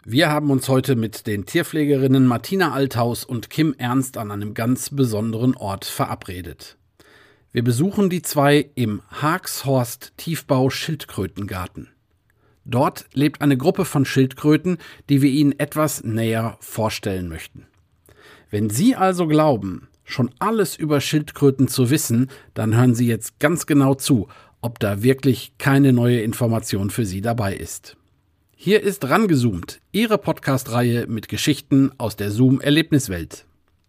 Wir haben uns heute mit den Tierpflegerinnen Martina Althaus und Kim Ernst an einem ganz besonderen Ort verabredet. Wir besuchen die zwei im Haaxhorst Tiefbau Schildkrötengarten. Dort lebt eine Gruppe von Schildkröten, die wir Ihnen etwas näher vorstellen möchten. Wenn Sie also glauben, schon alles über Schildkröten zu wissen, dann hören Sie jetzt ganz genau zu, ob da wirklich keine neue Information für Sie dabei ist. Hier ist Rangezoomt, Ihre Podcast-Reihe mit Geschichten aus der Zoom-Erlebniswelt.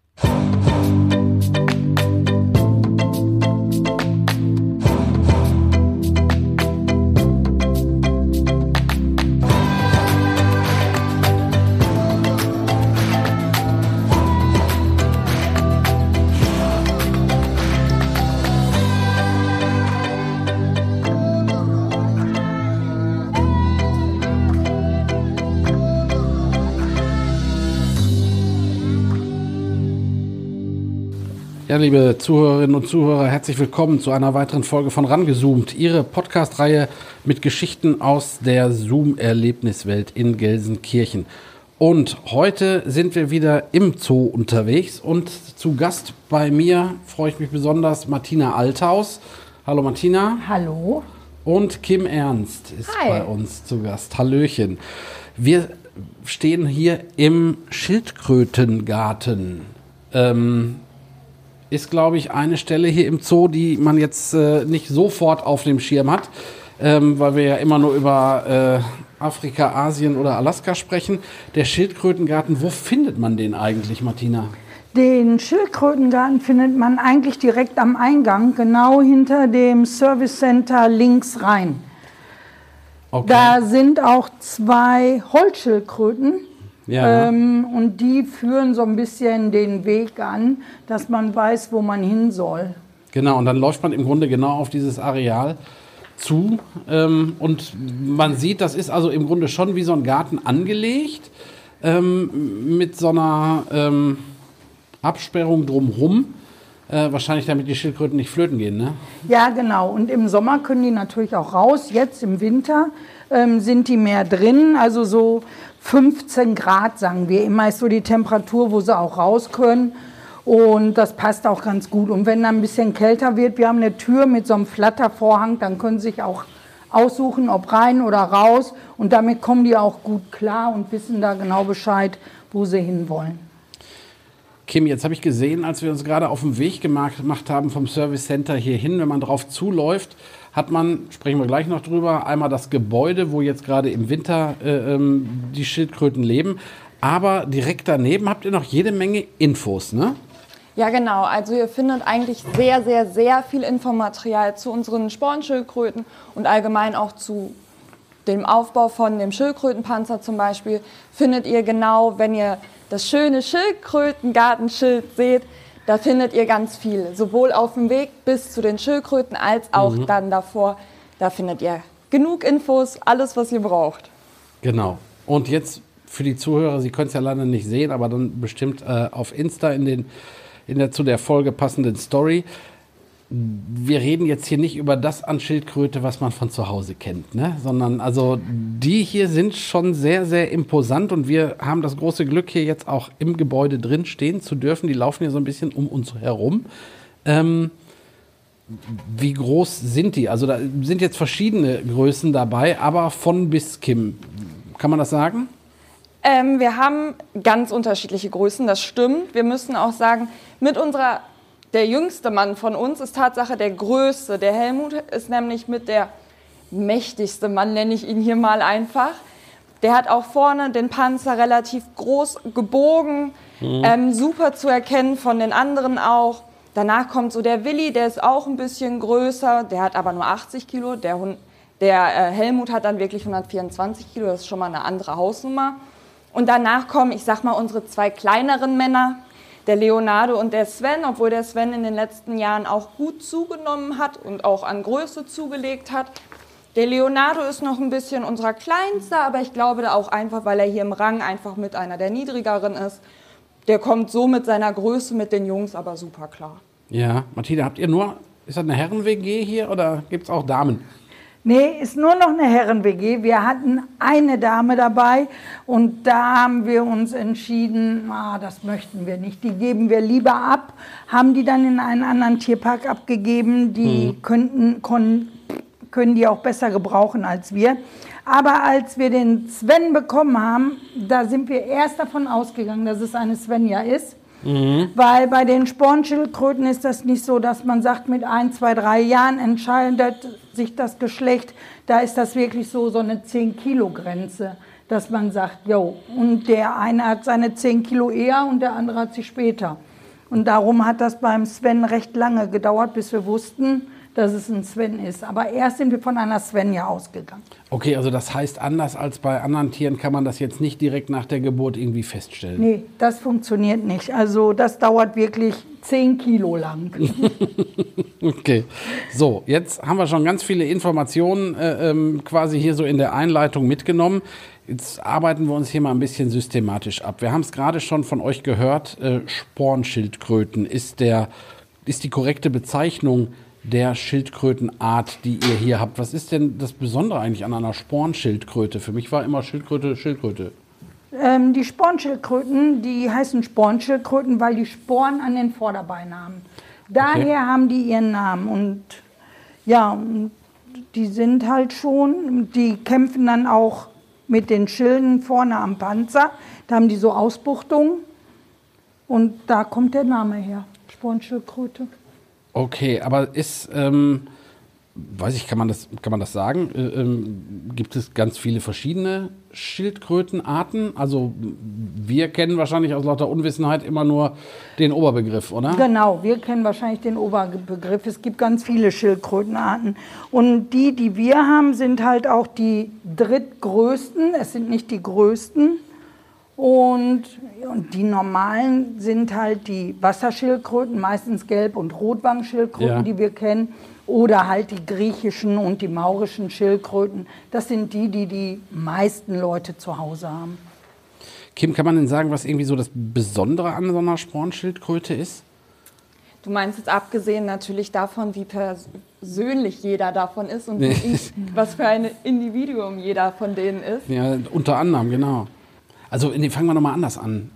Ja, liebe Zuhörerinnen und Zuhörer, herzlich willkommen zu einer weiteren Folge von Rangezoomt, Ihre Podcast-Reihe mit Geschichten aus der Zoom-Erlebniswelt in Gelsenkirchen. Und heute sind wir wieder im Zoo unterwegs und zu Gast bei mir, freue ich mich besonders, Martina Althaus. Hallo Martina. Hallo. Und Kim Ernst ist bei uns zu Gast. Hallöchen. Wir stehen hier im Schildkrötengarten. Ist, glaube ich, eine Stelle hier im Zoo, die man jetzt nicht sofort auf dem Schirm hat, weil wir ja immer nur über Afrika, Asien oder Alaska sprechen. Der Schildkrötengarten, wo findet man den eigentlich, Martina? Den Schildkrötengarten findet man eigentlich direkt am Eingang, genau hinter dem Service Center links rein. Okay. Da sind auch 2 Holzschildkröten. Ja. Und die führen so ein bisschen den Weg an, dass man weiß, wo man hin soll. Genau, und dann läuft man im Grunde genau auf dieses Areal zu. Und man sieht, das ist also im Grunde schon wie so ein Garten angelegt, mit so einer Absperrung drumherum. Wahrscheinlich, damit die Schildkröten nicht flöten gehen, ne? Ja, genau. Und im Sommer können die natürlich auch raus. Jetzt im Winter sind die mehr drin, also so 15 Grad, sagen wir immer, ist so die Temperatur, wo sie auch raus können. Und das passt auch ganz gut. Und wenn dann ein bisschen kälter wird, wir haben eine Tür mit so einem Flattervorhang, dann können sie sich auch aussuchen, ob rein oder raus. Und damit kommen die auch gut klar und wissen da genau Bescheid, wo sie hinwollen. Kim, jetzt habe ich gesehen, als wir uns gerade auf den Weg gemacht haben vom Service Center hierhin, wenn man drauf zuläuft, hat man, sprechen wir gleich noch drüber, einmal das Gebäude, wo jetzt gerade im Winter die Schildkröten leben. Aber direkt daneben habt ihr noch jede Menge Infos, ne? Ja, genau. Also ihr findet eigentlich sehr, sehr, sehr viel Infomaterial zu unseren Spornschildkröten und allgemein auch zu dem Aufbau von dem Schildkrötenpanzer zum Beispiel. Findet ihr genau, wenn ihr das schöne Schildkrötengartenschild seht, da findet ihr ganz viel. Sowohl auf dem Weg bis zu den Schildkröten als auch dann davor. Da findet ihr genug Infos, alles, was ihr braucht. Genau. Und jetzt für die Zuhörer, Sie können es ja leider nicht sehen, aber dann bestimmt auf Insta zu der Folge passenden Story. Wir reden jetzt hier nicht über das an Schildkröte, was man von zu Hause kennt, ne? Sondern also die hier sind schon sehr, sehr imposant und wir haben das große Glück, hier jetzt auch im Gebäude drin stehen zu dürfen. Die laufen hier so ein bisschen um uns herum. Wie groß sind die? Also da sind jetzt verschiedene Größen dabei, aber von bis, Kim. Kann man das sagen? Wir haben ganz unterschiedliche Größen, das stimmt. Wir müssen auch sagen, der jüngste Mann von uns ist Tatsache der größte. Der Helmut ist nämlich mit der mächtigste Mann, nenne ich ihn hier mal einfach. Der hat auch vorne den Panzer relativ groß gebogen, super zu erkennen von den anderen auch. Danach kommt so der Willi, der ist auch ein bisschen größer, der hat aber nur 80 Kilo. Der Helmut hat dann wirklich 124 Kilo, das ist schon mal eine andere Hausnummer. Und danach kommen, ich sag mal, unsere 2 kleineren Männer, der Leonardo und der Sven, obwohl der Sven in den letzten Jahren auch gut zugenommen hat und auch an Größe zugelegt hat. Der Leonardo ist noch ein bisschen unser Kleinster, aber ich glaube auch einfach, weil er hier im Rang einfach mit einer der niedrigeren ist. Der kommt so mit seiner Größe mit den Jungs aber super klar. Ja, Martina, ist das eine Herren-WG hier oder gibt es auch Damen? Nee, ist nur noch eine Herren-WG. Wir hatten eine Dame dabei und da haben wir uns entschieden, das möchten wir nicht. Die geben wir lieber ab, haben die dann in einen anderen Tierpark abgegeben. Die können die auch besser gebrauchen als wir. Aber als wir den Sven bekommen haben, da sind wir erst davon ausgegangen, dass es eine Svenja ist. Weil bei den Spornschildkröten ist das nicht so, dass man sagt, mit 1, 2, 3 Jahren entscheidet sich das Geschlecht. Da ist das wirklich so eine 10-Kilo-Grenze, dass man sagt, jo, und der eine hat seine 10 Kilo eher und der andere hat sie später. Und darum hat das beim Sven recht lange gedauert, bis wir wussten, dass es ein Sven ist. Aber erst sind wir von einer Svenja ausgegangen. Okay, also das heißt, anders als bei anderen Tieren kann man das jetzt nicht direkt nach der Geburt irgendwie feststellen? Nee, das funktioniert nicht. Also das dauert wirklich 10 Kilo lang. Okay, so, jetzt haben wir schon ganz viele Informationen quasi hier so in der Einleitung mitgenommen. Jetzt arbeiten wir uns hier mal ein bisschen systematisch ab. Wir haben es gerade schon von euch gehört, Spornschildkröten ist die korrekte Bezeichnung der Schildkrötenart, die ihr hier habt. Was ist denn das Besondere eigentlich an einer Spornschildkröte? Für mich war immer Schildkröte, Schildkröte. Die Spornschildkröten, die heißen Spornschildkröten, weil die Sporen an den Vorderbeinen haben. Daher haben die ihren Namen. Und ja, die sind halt schon, die kämpfen dann auch mit den Schilden vorne am Panzer. Da haben die so Ausbuchtungen. Und da kommt der Name her, Spornschildkröte. Okay, aber ist, weiß ich, kann man das sagen? Gibt es ganz viele verschiedene Schildkrötenarten? Also wir kennen wahrscheinlich aus lauter Unwissenheit immer nur den Oberbegriff, oder? Genau, wir kennen wahrscheinlich den Oberbegriff. Es gibt ganz viele Schildkrötenarten. Und die wir haben, sind halt auch die drittgrößten. Es sind nicht die größten. Und die normalen sind halt die Wasserschildkröten, meistens Gelb- und Rotwangschildkröten, die wir kennen. Oder halt die griechischen und die maurischen Schildkröten. Das sind die meisten Leute zu Hause haben. Kim, kann man denn sagen, was irgendwie so das Besondere an so einer Spornschildkröte ist? Du meinst jetzt abgesehen natürlich davon, wie persönlich jeder davon ist und was für ein Individuum jeder von denen ist? Ja, unter anderem, genau. Also fangen wir nochmal anders an.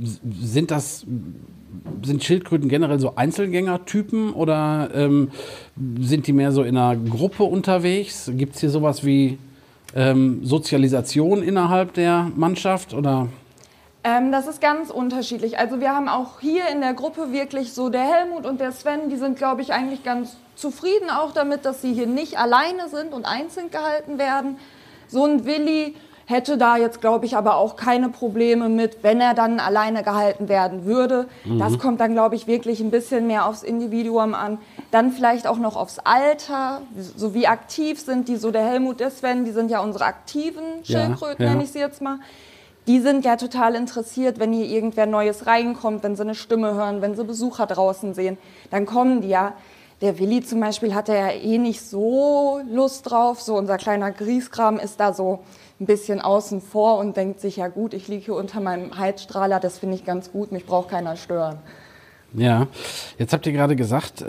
Sind Schildkröten generell so Einzelgängertypen oder sind die mehr so in einer Gruppe unterwegs? Gibt es hier sowas wie Sozialisation innerhalb der Mannschaft? Oder? Das ist ganz unterschiedlich. Also wir haben auch hier in der Gruppe wirklich so der Helmut und der Sven, die sind, glaube ich, eigentlich ganz zufrieden auch damit, dass sie hier nicht alleine sind und einzeln gehalten werden. So ein Willi hätte da jetzt, glaube ich, aber auch keine Probleme mit, wenn er dann alleine gehalten werden würde. Das kommt dann, glaube ich, wirklich ein bisschen mehr aufs Individuum an. Dann vielleicht auch noch aufs Alter, so wie aktiv sind die, so der Helmut, der Sven, die sind ja unsere aktiven Schildkröten, nenne ich sie jetzt mal. Die sind ja total interessiert, wenn hier irgendwer Neues reinkommt, wenn sie eine Stimme hören, wenn sie Besucher draußen sehen, dann kommen die ja. Der Willi zum Beispiel hat ja nicht so Lust drauf, so unser kleiner Grieskram ist da so ein bisschen außen vor und denkt sich, ja gut, ich liege hier unter meinem Heizstrahler, das finde ich ganz gut, mich braucht keiner stören. Ja, jetzt habt ihr gerade gesagt,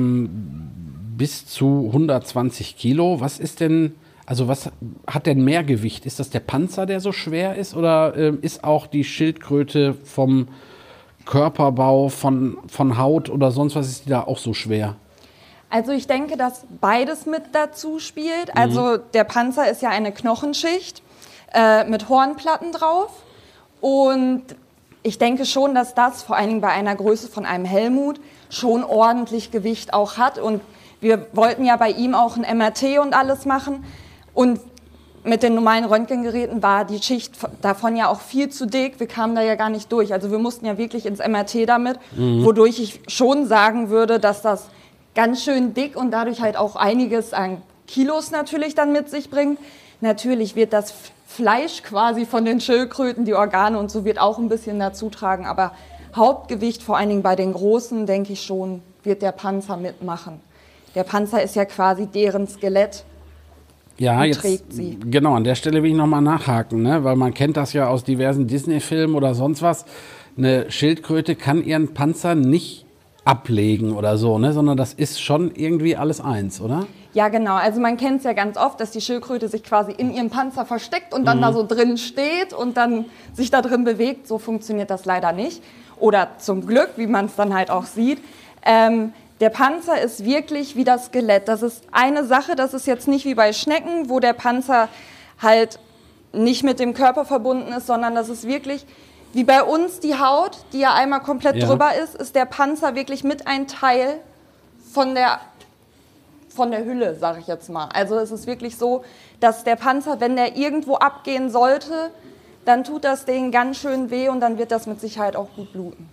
bis zu 120 Kilo. Was ist denn, also was hat denn mehr Gewicht? Ist das der Panzer, der so schwer ist oder ist auch die Schildkröte vom Körperbau, von Haut oder sonst was, ist die da auch so schwer? Also ich denke, dass beides mit dazu spielt. Also der Panzer ist ja eine Knochenschicht mit Hornplatten drauf. Und ich denke schon, dass das vor allen Dingen bei einer Größe von einem Helmut schon ordentlich Gewicht auch hat. Und wir wollten ja bei ihm auch ein MRT und alles machen. Und mit den normalen Röntgengeräten war die Schicht davon ja auch viel zu dick. Wir kamen da ja gar nicht durch. Also wir mussten ja wirklich ins MRT damit, wodurch ich schon sagen würde, dass das ganz schön dick und dadurch halt auch einiges an Kilos natürlich dann mit sich bringt. Natürlich wird das Fleisch quasi von den Schildkröten, die Organe und so wird auch ein bisschen dazu tragen, aber Hauptgewicht, vor allen Dingen bei den Großen, denke ich schon, wird der Panzer mitmachen. Der Panzer ist ja quasi deren Skelett. Ja, jetzt trägt sie. Genau, an der Stelle will ich nochmal nachhaken, ne? Weil man kennt das ja aus diversen Disney-Filmen oder sonst was. Eine Schildkröte kann ihren Panzer nicht ablegen oder so, ne? Sondern das ist schon irgendwie alles eins, oder? Ja, genau. Also man kennt es ja ganz oft, dass die Schildkröte sich quasi in ihrem Panzer versteckt und dann da so drin steht und dann sich da drin bewegt. So funktioniert das leider nicht. Oder zum Glück, wie man es dann halt auch sieht. Der Panzer ist wirklich wie das Skelett. Das ist eine Sache, das ist jetzt nicht wie bei Schnecken, wo der Panzer halt nicht mit dem Körper verbunden ist, sondern das ist wirklich wie bei uns die Haut, die ja einmal komplett drüber ist der Panzer wirklich mit ein Teil von der Hülle, sage ich jetzt mal. Also es ist wirklich so, dass der Panzer, wenn der irgendwo abgehen sollte, dann tut das Ding ganz schön weh und dann wird das mit Sicherheit auch gut bluten.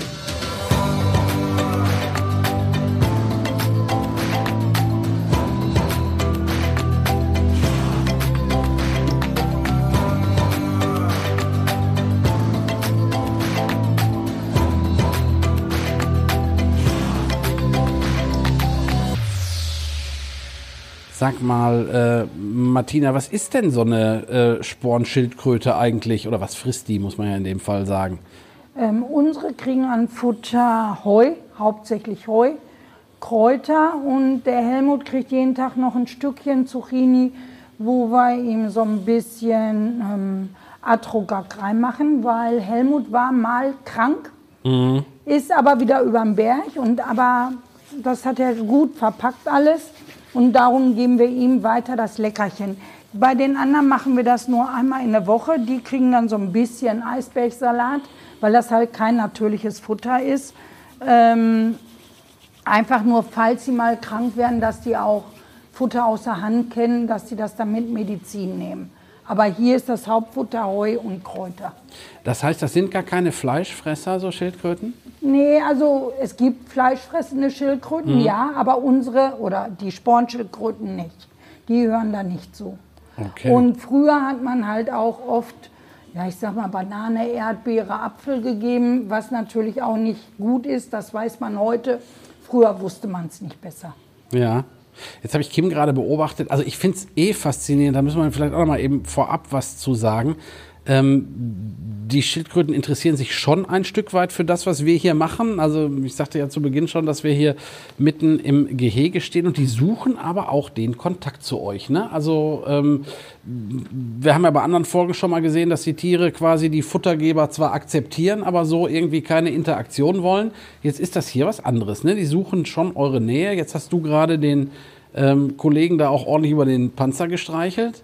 Sag mal, Martina, was ist denn so eine Spornschildkröte eigentlich? Oder was frisst die, muss man ja in dem Fall sagen? Unsere kriegen an Futter Heu, hauptsächlich Heu, Kräuter. Und der Helmut kriegt jeden Tag noch ein Stückchen Zucchini, wo wir ihm so ein bisschen Atrogag reinmachen, weil Helmut war mal krank, ist aber wieder über den Berg. Aber das hat er gut verpackt alles. Und darum geben wir ihm weiter das Leckerchen. Bei den anderen machen wir das nur einmal in der Woche. Die kriegen dann so ein bisschen Eisbergsalat, weil das halt kein natürliches Futter ist. Einfach nur, falls sie mal krank werden, dass die auch Futter außer Hand kennen, dass sie das dann mit Medizin nehmen. Aber hier ist das Hauptfutter Heu und Kräuter. Das heißt, das sind gar keine Fleischfresser, so Schildkröten? Nee, also es gibt fleischfressende Schildkröten, ja, aber unsere oder die Spornschildkröten nicht. Die hören da nicht zu. Okay. Und früher hat man halt auch oft, ja, ich sag mal, Banane, Erdbeere, Apfel gegeben, was natürlich auch nicht gut ist, das weiß man heute. Früher wusste man es nicht besser. Ja. Jetzt habe ich Kim gerade beobachtet. Also ich finde es faszinierend, da müssen wir vielleicht auch noch mal eben vorab was zu sagen. Die Schildkröten interessieren sich schon ein Stück weit für das, was wir hier machen. Also ich sagte ja zu Beginn schon, dass wir hier mitten im Gehege stehen und die suchen aber auch den Kontakt zu euch. Ne? Also wir haben ja bei anderen Folgen schon mal gesehen, dass die Tiere quasi die Futtergeber zwar akzeptieren, aber so irgendwie keine Interaktion wollen. Jetzt ist das hier was anderes. Ne? Die suchen schon eure Nähe. Jetzt hast du gerade den Kollegen da auch ordentlich über den Panzer gestreichelt.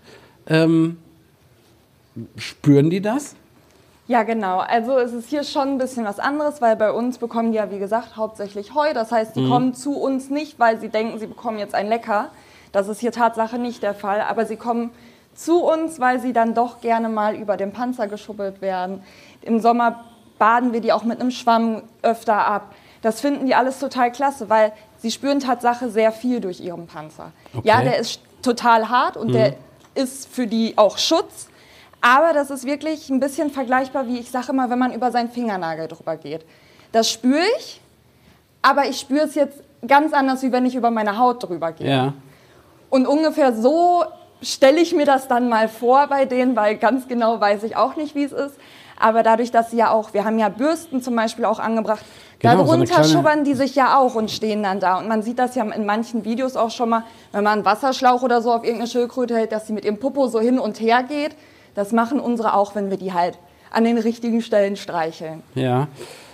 Spüren die das? Ja, genau. Also es ist hier schon ein bisschen was anderes, weil bei uns bekommen die ja, wie gesagt, hauptsächlich Heu. Das heißt, die kommen zu uns nicht, weil sie denken, sie bekommen jetzt ein Lecker. Das ist hier Tatsache nicht der Fall. Aber sie kommen zu uns, weil sie dann doch gerne mal über den Panzer geschubbelt werden. Im Sommer baden wir die auch mit einem Schwamm öfter ab. Das finden die alles total klasse, weil sie spüren Tatsache sehr viel durch ihren Panzer. Okay. Ja, der ist total hart und der ist für die auch Schutz. Aber das ist wirklich ein bisschen vergleichbar, wie ich sage immer, wenn man über seinen Fingernagel drüber geht. Das spüre ich, aber ich spüre es jetzt ganz anders, wie wenn ich über meine Haut drüber gehe. Ja. Und ungefähr so stelle ich mir das dann mal vor bei denen, weil ganz genau weiß ich auch nicht, wie es ist. Aber dadurch, dass sie ja auch, wir haben ja Bürsten zum Beispiel auch angebracht, genau, darunter so schubbern die sich ja auch und stehen dann da. Und man sieht das ja in manchen Videos auch schon mal, wenn man einen Wasserschlauch oder so auf irgendeine Schildkröte hält, dass sie mit ihrem Popo so hin und her geht. Das machen unsere auch, wenn wir die halt an den richtigen Stellen streicheln. Ja,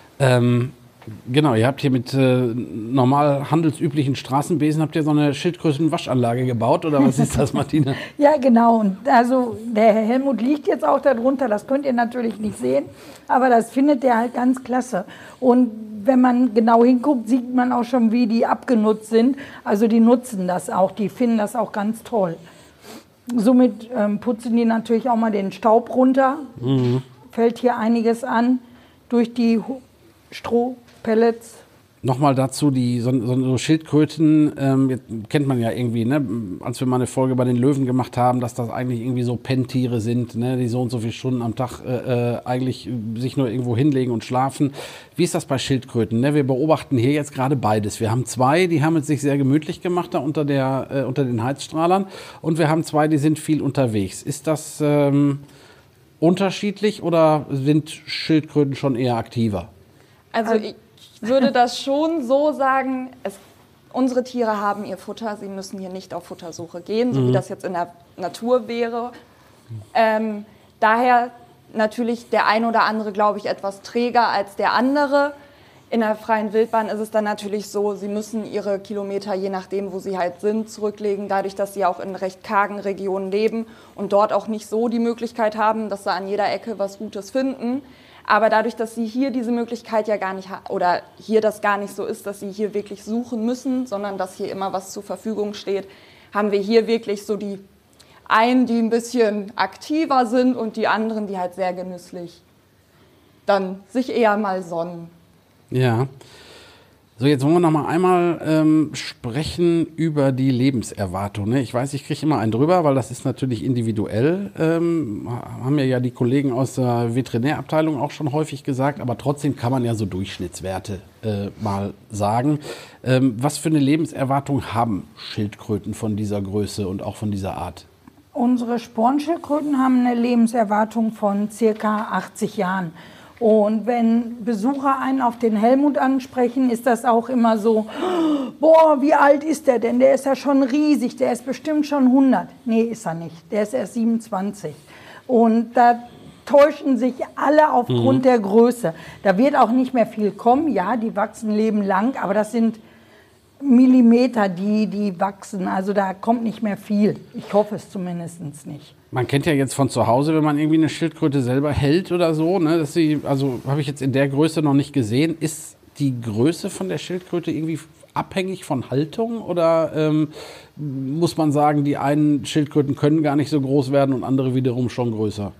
genau. Ihr habt hier mit normal handelsüblichen Straßenbesen habt ihr so eine Schildkrötenwaschanlage gebaut, oder was ist das, Martina? Ja, genau. Und also der Herr Helmut liegt jetzt auch darunter. Das könnt ihr natürlich nicht sehen, aber das findet er halt ganz klasse. Und wenn man genau hinguckt, sieht man auch schon, wie die abgenutzt sind. Also die nutzen das auch. Die finden das auch ganz toll. Somit putzen die natürlich auch mal den Staub runter. Fällt hier einiges an durch die Strohpellets. Nochmal dazu, so Schildkröten, kennt man ja irgendwie, ne? Als wir mal eine Folge bei den Löwen gemacht haben, dass das eigentlich irgendwie so Penntiere sind, ne? Die so und so viele Stunden am Tag eigentlich sich nur irgendwo hinlegen und schlafen. Wie ist das bei Schildkröten? Ne? Wir beobachten hier jetzt gerade beides. Wir haben zwei, die haben es sich sehr gemütlich gemacht da unter den Heizstrahlern, und wir haben zwei, die sind viel unterwegs. Ist das unterschiedlich oder sind Schildkröten schon eher aktiver? Also ich würde das schon so sagen, unsere Tiere haben ihr Futter, sie müssen hier nicht auf Futtersuche gehen, so wie das jetzt in der Natur wäre. Daher natürlich der ein oder andere, glaube ich, etwas träger als der andere. In der freien Wildbahn ist es dann natürlich so, sie müssen ihre Kilometer, je nachdem, wo sie halt sind, zurücklegen, dadurch, dass sie auch in recht kargen Regionen leben und dort auch nicht so die Möglichkeit haben, dass sie an jeder Ecke was Gutes finden. Aber dadurch, dass sie hier diese Möglichkeit ja gar nicht oder hier das gar nicht so ist, dass sie hier wirklich suchen müssen, sondern dass hier immer was zur Verfügung steht, haben wir hier wirklich so die einen, die ein bisschen aktiver sind und die anderen, die halt sehr genüsslich dann sich eher mal sonnen. Ja. So, jetzt wollen wir noch mal einmal sprechen über die Lebenserwartung. Ne? Ich weiß, ich kriege immer einen drüber, weil das ist natürlich individuell. Haben ja die Kollegen aus der Veterinärabteilung auch schon häufig gesagt, aber trotzdem kann man ja so Durchschnittswerte mal sagen. Was für eine Lebenserwartung haben Schildkröten von dieser Größe und auch von dieser Art? Unsere Spornschildkröten haben eine Lebenserwartung von circa 80 Jahren. Und wenn Besucher einen auf den Helmut ansprechen, ist das auch immer so, boah, wie alt ist der denn? Der ist ja schon riesig, der ist bestimmt schon 100. Nee, ist er nicht, der ist erst 27. Und da täuschen sich alle aufgrund der Größe. Da wird auch nicht mehr viel kommen, ja, die wachsen lebenlang, aber das sind Millimeter, die wachsen, also da kommt nicht mehr viel. Ich hoffe es zumindest nicht. Man kennt ja jetzt von zu Hause, wenn man irgendwie eine Schildkröte selber hält oder so, ne, dass sie, also habe ich jetzt in der Größe noch nicht gesehen. Ist die Größe von der Schildkröte irgendwie abhängig von Haltung oder muss man sagen, die einen Schildkröten können gar nicht so groß werden und andere wiederum schon größer?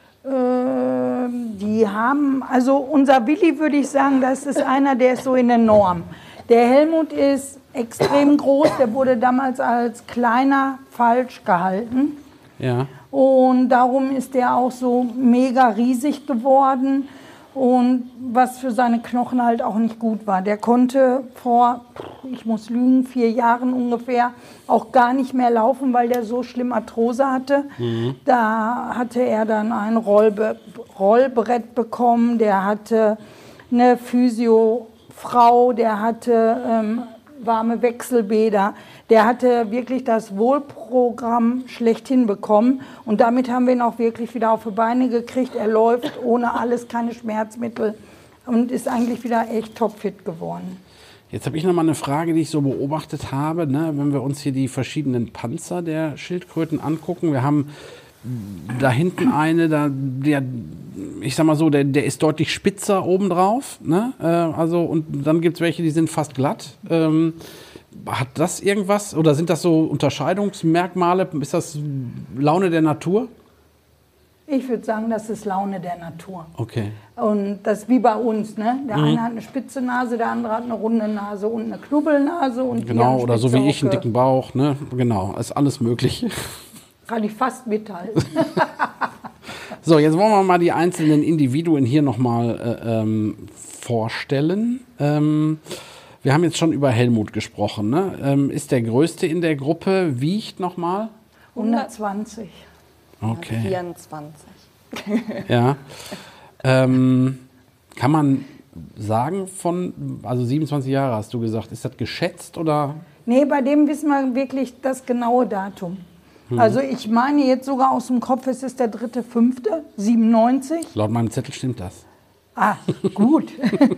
Die haben, also unser Willi würde ich sagen, das ist einer, der ist so in der Norm. Der Helmut ist extrem groß, der wurde damals als kleiner falsch gehalten. Ja. Und darum ist der auch so mega riesig geworden und was für seine Knochen halt auch nicht gut war. Der konnte vor, ich muss lügen, 4 Jahren ungefähr auch gar nicht mehr laufen, weil der so schlimm Arthrose hatte. Da hatte er dann ein Rollbrett bekommen, der hatte eine Physio-Frau, der hatte warme Wechselbäder. Der hatte wirklich das Wohlprogramm schlechthin bekommen und damit haben wir ihn auch wirklich wieder auf die Beine gekriegt. Er läuft ohne alles, keine Schmerzmittel und ist eigentlich wieder echt topfit geworden. Jetzt habe ich noch mal eine Frage, die ich so beobachtet habe, ne? Wenn wir uns hier die verschiedenen Panzer der Schildkröten angucken. Wir haben da hinten eine, ich sag mal so, der ist deutlich spitzer obendrauf, ne? Also, und dann gibt es welche, die sind fast glatt. Hat das irgendwas oder sind das so Unterscheidungsmerkmale? Ist das Laune der Natur? Ich würde sagen, das ist Laune der Natur. Okay. Und das ist wie bei uns, ne? Der eine hat eine spitze Nase, der andere hat eine runde Nase und eine Knubbelnase. Und genau, oder so wie ich, einen dicken Bauch, ne? Genau, ist alles möglich. Kann ich fast mithalten. So, jetzt wollen wir mal die einzelnen Individuen hier nochmal vorstellen. Wir haben jetzt schon über Helmut gesprochen. Ne? Ist der Größte in der Gruppe, wiegt nochmal? 120. Okay. 24. Ja. Kann man sagen also 27 Jahre hast du gesagt, ist das geschätzt oder? Nee, bei dem wissen wir wirklich das genaue Datum. Also ich meine jetzt sogar aus dem Kopf, es ist der 3.5.97. Laut meinem Zettel stimmt das. Ah, gut.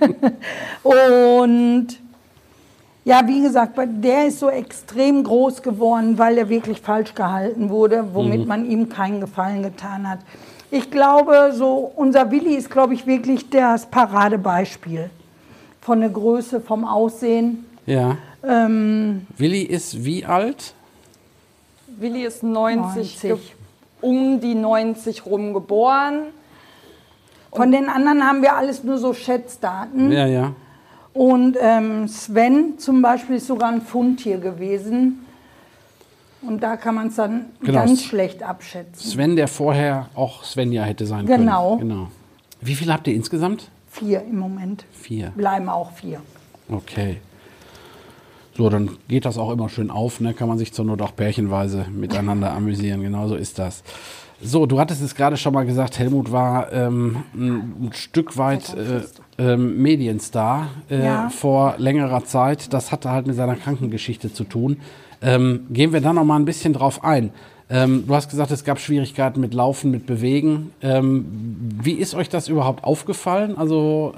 Und ja, wie gesagt, der ist so extrem groß geworden, weil er wirklich falsch gehalten wurde, womit man ihm keinen Gefallen getan hat. Ich glaube, so unser Willi ist, glaube ich, wirklich das Paradebeispiel von der Größe, vom Aussehen. Ja. Willi ist wie alt? Willi ist 90. Um die 90 rum geboren. Von den anderen haben wir alles nur so Schätzdaten. Ja, ja. Und Sven zum Beispiel ist sogar ein Fundtier gewesen. Und da kann man es dann ganz schlecht abschätzen. Sven, der vorher auch Svenja hätte sein können. Genau. Wie viele habt ihr insgesamt? 4 im Moment. 4. Bleiben auch 4. Okay. So, dann geht das auch immer schön auf, ne? Kann man sich zur Not auch pärchenweise miteinander amüsieren. Genau so ist das. So, du hattest es gerade schon mal gesagt, Helmut war ein Stück weit Medienstar Ja. vor längerer Zeit. Das hatte halt mit seiner Krankengeschichte zu tun. Gehen wir da noch mal ein bisschen drauf ein. Du hast gesagt, es gab Schwierigkeiten mit Laufen, mit Bewegen. Wie ist euch das überhaupt aufgefallen? Also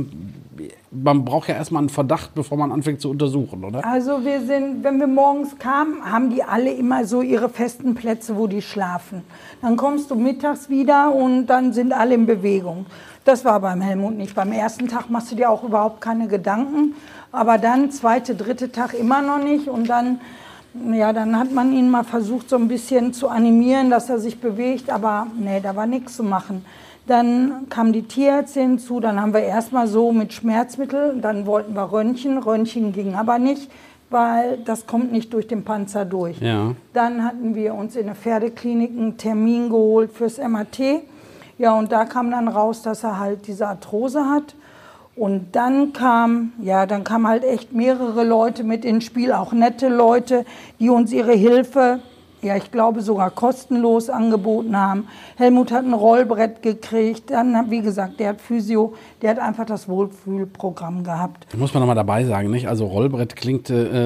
man braucht ja erstmal einen Verdacht, bevor man anfängt zu untersuchen, oder? Also wenn wir morgens kamen, haben die alle immer so ihre festen Plätze, wo die schlafen. Dann kommst du mittags wieder und dann sind alle in Bewegung. Das war beim Helmut nicht. Beim ersten Tag machst du dir auch überhaupt keine Gedanken. Aber dann, zweite, dritte Tag immer noch nicht. Und dann hat man ihn mal versucht, so ein bisschen zu animieren, dass er sich bewegt. Aber nee, da war nichts zu machen. Dann kam die Tierärztin hinzu, dann haben wir erstmal so mit Schmerzmittel, dann wollten wir Röntgen. Röntgen ging aber nicht, weil das kommt nicht durch den Panzer durch. Ja. Dann hatten wir uns in der Pferdeklinik einen Termin geholt fürs MRT. Ja, und da kam dann raus, dass er halt diese Arthrose hat. Und dann kamen halt echt mehrere Leute mit ins Spiel, auch nette Leute, die uns ihre Hilfe, ja, ich glaube sogar kostenlos angeboten haben. Helmut hat ein Rollbrett gekriegt, dann, wie gesagt, der hat Physio, der hat einfach das Wohlfühlprogramm gehabt. Das muss man nochmal dabei sagen, nicht? Also Rollbrett klingt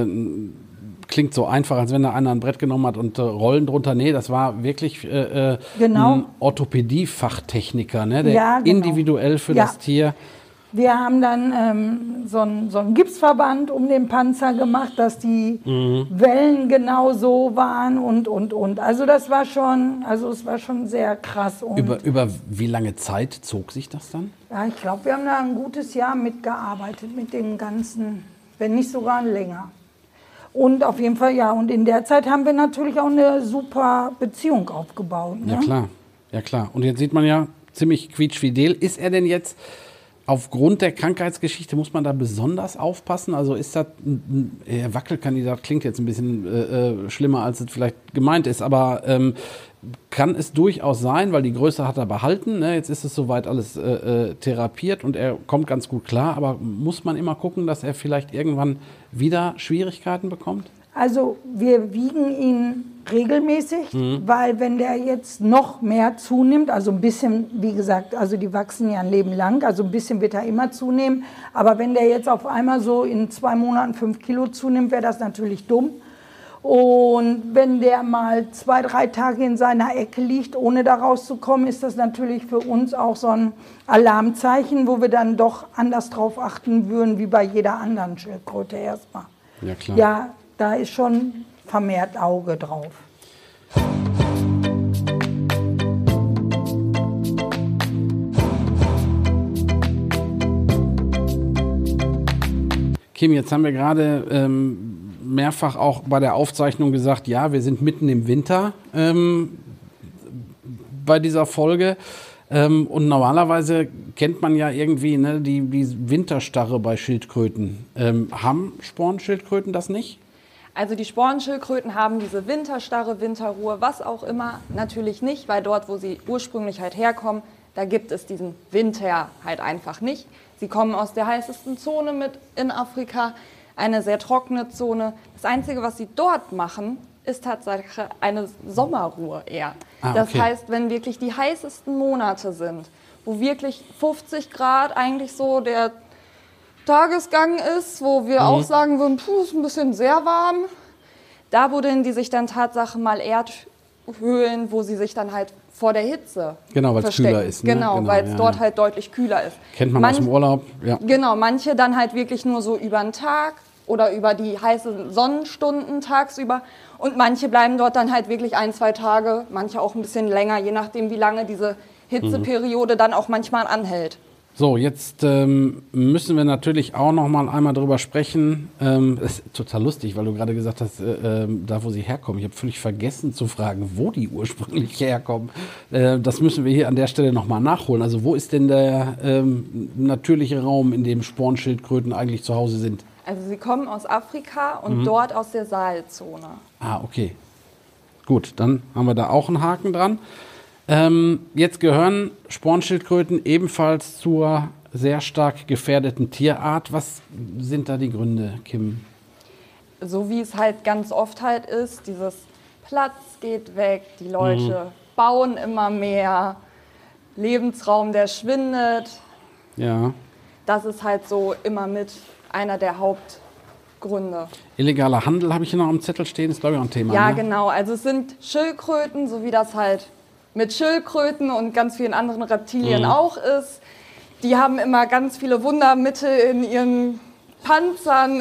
so einfach, als wenn da einer ein Brett genommen hat und Rollen drunter. Nee, das war wirklich ein Orthopädie-Fachtechniker, ne? Der individuell für das Tier. Wir haben dann so einen Gipsverband um den Panzer gemacht, dass die Wellen genau so waren und. Also es war schon sehr krass. Und Über wie lange Zeit zog sich das dann? ja, ich glaube, wir haben da ein gutes Jahr mitgearbeitet mit den ganzen, wenn nicht sogar länger. Und auf jeden Fall, ja, und in der Zeit haben wir natürlich auch eine super Beziehung aufgebaut. Ne? Ja klar. Und jetzt sieht man ja ziemlich quietschfidel. Ist er denn jetzt aufgrund der Krankheitsgeschichte, muss man da besonders aufpassen? Also ist das ein Wackelkandidat, klingt jetzt ein bisschen schlimmer, als es vielleicht gemeint ist, aber kann es durchaus sein, weil die Größe hat er behalten, ne? Jetzt ist es soweit alles therapiert und er kommt ganz gut klar, aber muss man immer gucken, dass er vielleicht irgendwann wieder Schwierigkeiten bekommt? Also wir wiegen ihn regelmäßig, weil wenn der jetzt noch mehr zunimmt, also ein bisschen, wie gesagt, also die wachsen ja ein Leben lang, also ein bisschen wird er immer zunehmen, aber wenn der jetzt auf einmal so in 2 Monaten 5 Kilo zunimmt, wäre das natürlich dumm. Und wenn der mal 2, 3 Tage in seiner Ecke liegt, ohne da rauszukommen, ist das natürlich für uns auch so ein Alarmzeichen, wo wir dann doch anders drauf achten würden, wie bei jeder anderen Schildkröte erstmal. Ja, klar. Ja, da ist schon vermehrt Auge drauf. Kim, jetzt haben wir gerade mehrfach auch bei der Aufzeichnung gesagt, ja, wir sind mitten im Winter bei dieser Folge. Und normalerweise kennt man ja irgendwie die Winterstarre bei Schildkröten. Haben Spornschildkröten das nicht? Also die Spornschildkröten haben diese Winterstarre, Winterruhe, was auch immer, natürlich nicht, weil dort, wo sie ursprünglich halt herkommen, da gibt es diesen Winter halt einfach nicht. Sie kommen aus der heißesten Zone mit in Afrika, eine sehr trockene Zone. Das Einzige, was sie dort machen, ist tatsächlich eine Sommerruhe eher. Das heißt, wenn wirklich die heißesten Monate sind, wo wirklich 50 Grad eigentlich so der Tagesgang ist, wo wir auch sagen würden, ist ein bisschen sehr warm, da buddeln die sich dann tatsächlich mal Erdhöhlen, wo sie sich dann halt vor der Hitze weil es kühler ist. Ne? Genau, weil es dort halt deutlich kühler ist. Kennt man aus dem Urlaub. Ja. Genau, manche dann halt wirklich nur so über den Tag oder über die heißen Sonnenstunden tagsüber. Und manche bleiben dort dann halt wirklich 1, 2 Tage, manche auch ein bisschen länger, je nachdem, wie lange diese Hitzeperiode dann auch manchmal anhält. So, jetzt müssen wir natürlich auch noch mal einmal drüber sprechen. Das ist total lustig, weil du gerade gesagt hast, da wo sie herkommen. Ich habe völlig vergessen zu fragen, wo die ursprünglich herkommen. Das müssen wir hier an der Stelle noch mal nachholen. Also wo ist denn der natürliche Raum, in dem Spornschildkröten eigentlich zu Hause sind? Also sie kommen aus Afrika und dort aus der Saalzone. Ah, okay. Gut, dann haben wir da auch einen Haken dran. Jetzt gehören Spornschildkröten ebenfalls zur sehr stark gefährdeten Tierart. Was sind da die Gründe, Kim? So wie es halt ganz oft halt ist, dieses Platz geht weg, die Leute bauen immer mehr, Lebensraum, der schwindet. Ja. Das ist halt so immer mit einer der Hauptgründe. Illegaler Handel habe ich hier noch am Zettel stehen, ist glaube ich auch ein Thema. Ja, ne? genau. Also es sind Schildkröten, so wie das halt mit Schildkröten und ganz vielen anderen Reptilien auch ist. Die haben immer ganz viele Wundermittel in ihren Panzern,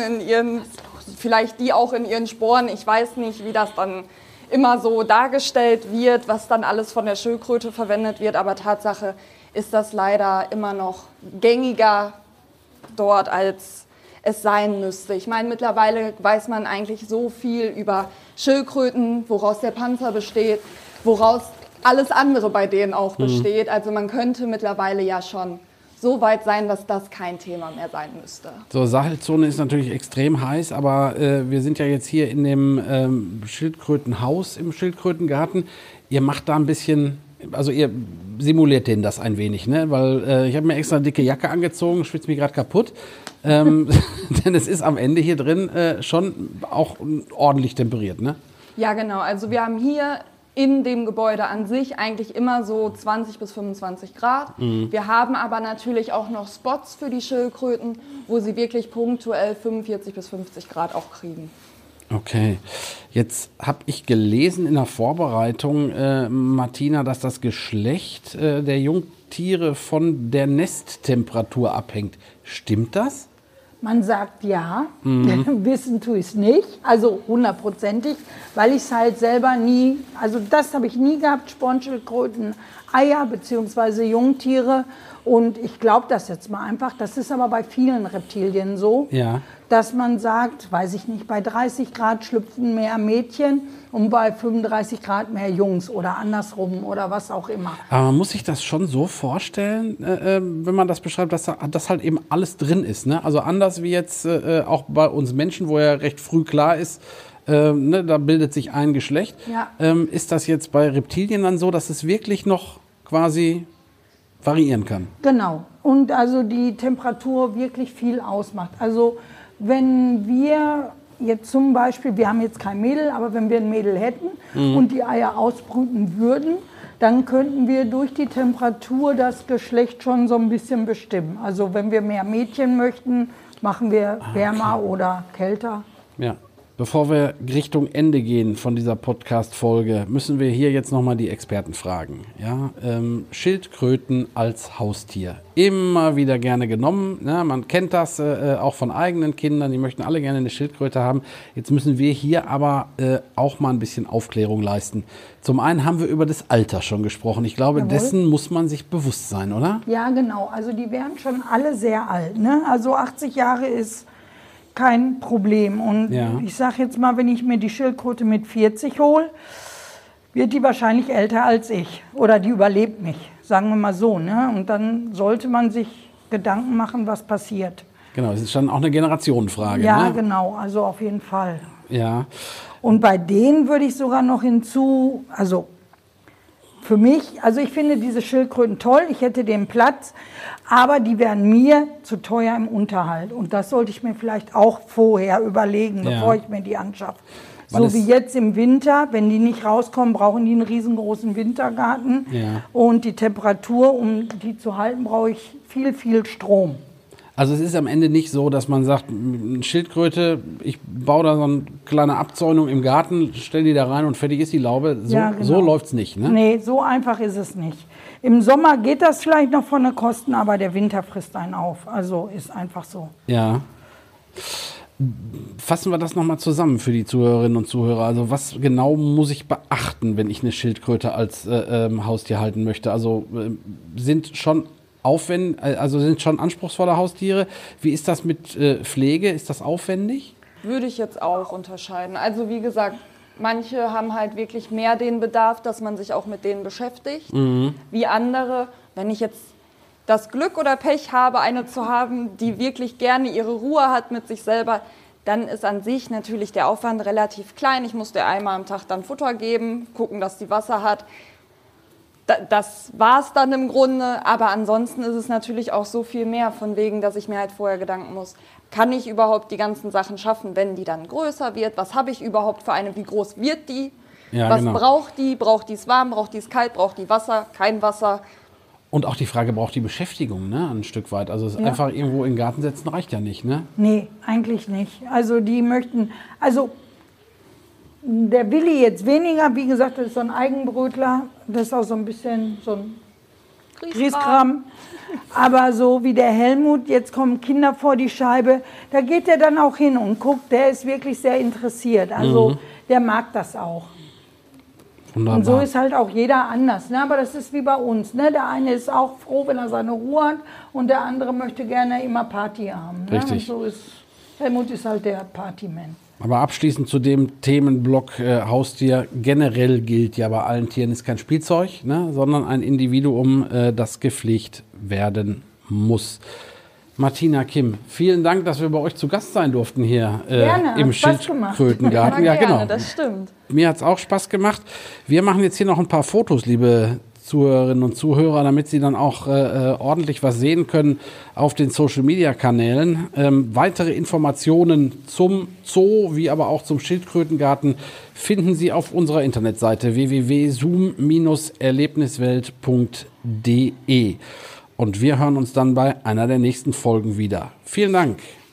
vielleicht die auch in ihren Sporen. Ich weiß nicht, wie das dann immer so dargestellt wird, was dann alles von der Schildkröte verwendet wird. Aber Tatsache ist das leider immer noch gängiger dort, als es sein müsste. Ich meine, mittlerweile weiß man eigentlich so viel über Schildkröten, woraus der Panzer besteht, woraus alles andere bei denen auch besteht. Also man könnte mittlerweile ja schon so weit sein, dass das kein Thema mehr sein müsste. So, Sahelzone ist natürlich extrem heiß, aber wir sind ja jetzt hier in dem Schildkrötenhaus im Schildkrötengarten. Ihr macht da ein bisschen, also ihr simuliert denen das ein wenig, ne? Weil ich habe mir extra eine dicke Jacke angezogen, schwitze mich gerade kaputt. Denn es ist am Ende hier drin schon auch ordentlich temperiert, ne? Ja, genau. Also wir haben hier in dem Gebäude an sich eigentlich immer so 20 bis 25 Grad. Wir haben aber natürlich auch noch Spots für die Schildkröten, wo sie wirklich punktuell 45 bis 50 Grad auch kriegen. Okay, jetzt habe ich gelesen in der Vorbereitung, Martina, dass das Geschlecht der Jungtiere von der Nesttemperatur abhängt. Stimmt das? Man sagt ja, wissen tue ich es nicht, also 100%ig, weil ich es halt selber nie, also das habe ich nie gehabt, Spornschildkröten, Eier bzw. Jungtiere, und ich glaube das jetzt mal einfach, das ist aber bei vielen Reptilien so, Ja. dass man sagt, weiß ich nicht, bei 30 Grad schlüpfen mehr Mädchen und bei 35 Grad mehr Jungs oder andersrum oder was auch immer. Aber man muss sich das schon so vorstellen, wenn man das beschreibt, dass das halt eben alles drin ist, ne? Also anders wie jetzt auch bei uns Menschen, wo ja recht früh klar ist, ne, da bildet sich ein Geschlecht. Ja. Ist das jetzt bei Reptilien dann so, dass es wirklich noch quasi variieren kann? Genau. Und also die Temperatur wirklich viel ausmacht. Also wenn wir jetzt zum Beispiel, wir haben jetzt kein Mädel, aber wenn wir ein Mädel hätten und die Eier ausbrüten würden, dann könnten wir durch die Temperatur das Geschlecht schon so ein bisschen bestimmen. Also wenn wir mehr Mädchen möchten, machen wir wärmer oder kälter. Ja. Bevor wir Richtung Ende gehen von dieser Podcast-Folge, müssen wir hier jetzt nochmal die Experten fragen. Ja? Schildkröten als Haustier. Immer wieder gerne genommen. Ne? Man kennt das auch von eigenen Kindern. Die möchten alle gerne eine Schildkröte haben. Jetzt müssen wir hier aber auch mal ein bisschen Aufklärung leisten. Zum einen haben wir über das Alter schon gesprochen. Ich glaube, dessen muss man sich bewusst sein, oder? Ja, genau. Also die werden schon alle sehr alt. Ne? Also 80 Jahre ist kein Problem. Und ich sage jetzt mal, wenn ich mir die Schildkröte mit 40 hole, wird die wahrscheinlich älter als ich. Oder die überlebt mich, sagen wir mal so. Ne? Und dann sollte man sich Gedanken machen, was passiert. Genau, es ist schon auch eine Generationenfrage. Ja, ne? genau, also auf jeden Fall. Ja. Und bei denen würde ich sogar noch hinzu, also für mich, also ich finde diese Schildkröten toll, ich hätte den Platz, aber die wären mir zu teuer im Unterhalt. Und das sollte ich mir vielleicht auch vorher überlegen, bevor ich mir die anschaffe. So wie jetzt im Winter, wenn die nicht rauskommen, brauchen die einen riesengroßen Wintergarten. Ja. Und die Temperatur, um die zu halten, brauche ich viel, viel Strom. Also es ist am Ende nicht so, dass man sagt, Schildkröte, ich baue da so eine kleine Abzäunung im Garten, stelle die da rein und fertig ist die Laube. So, ja, genau. So läuft es nicht, ne? Nee, so einfach ist es nicht. Im Sommer geht das vielleicht noch von den Kosten, aber der Winter frisst einen auf. Also ist einfach so. Ja. Fassen wir das nochmal zusammen für die Zuhörerinnen und Zuhörer. Also was genau muss ich beachten, wenn ich eine Schildkröte als Haustier halten möchte? Also sind schon sind schon anspruchsvolle Haustiere. Wie ist das mit Pflege? Ist das aufwendig? Würde ich jetzt auch unterscheiden. Also wie gesagt, manche haben halt wirklich mehr den Bedarf, dass man sich auch mit denen beschäftigt, wie andere. Wenn ich jetzt das Glück oder Pech habe, eine zu haben, die wirklich gerne ihre Ruhe hat mit sich selber, dann ist an sich natürlich der Aufwand relativ klein. Ich muss der einmal am Tag dann Futter geben, gucken, dass die Wasser hat. Das war es dann im Grunde, aber ansonsten ist es natürlich auch so viel mehr, von wegen, dass ich mir halt vorher Gedanken muss, kann ich überhaupt die ganzen Sachen schaffen, wenn die dann größer wird? Was habe ich überhaupt für eine? Wie groß wird die? Ja, was braucht die? Braucht die es warm? Braucht die es kalt? Braucht die Wasser? Kein Wasser? Und auch die Frage, braucht die Beschäftigung, ne, ein Stück weit. Also es einfach irgendwo in den Garten setzen reicht ja nicht, ne? Nee, eigentlich nicht. Also die möchten, also der Willi jetzt weniger, wie gesagt, das ist so ein Eigenbrötler, das ist auch so ein bisschen so ein Grieskram. Aber so wie der Helmut, jetzt kommen Kinder vor die Scheibe, da geht er dann auch hin und guckt, der ist wirklich sehr interessiert. Also der mag das auch. Wunderbar. Und so ist halt auch jeder anders. Ne? Aber das ist wie bei uns. Ne? Der eine ist auch froh, wenn er seine Ruhe hat und der andere möchte gerne immer Party haben. Ne? Richtig. Und so ist Helmut ist halt der Partyman. Aber abschließend zu dem Themenblock Haustier. Generell gilt ja, bei allen Tieren ist kein Spielzeug, ne, sondern ein Individuum, das gepflegt werden muss. Martina, Kim, vielen Dank, dass wir bei euch zu Gast sein durften hier im Schildkrötengarten. Ja, genau. gerne, das stimmt. Mir hat es auch Spaß gemacht. Wir machen jetzt hier noch ein paar Fotos, liebe Zuhörerinnen und Zuhörer, damit Sie dann auch ordentlich was sehen können auf den Social-Media-Kanälen. Weitere Informationen zum Zoo, wie aber auch zum Schildkrötengarten, finden Sie auf unserer Internetseite www.zoom-erlebniswelt.de. Und wir hören uns dann bei einer der nächsten Folgen wieder. Vielen Dank.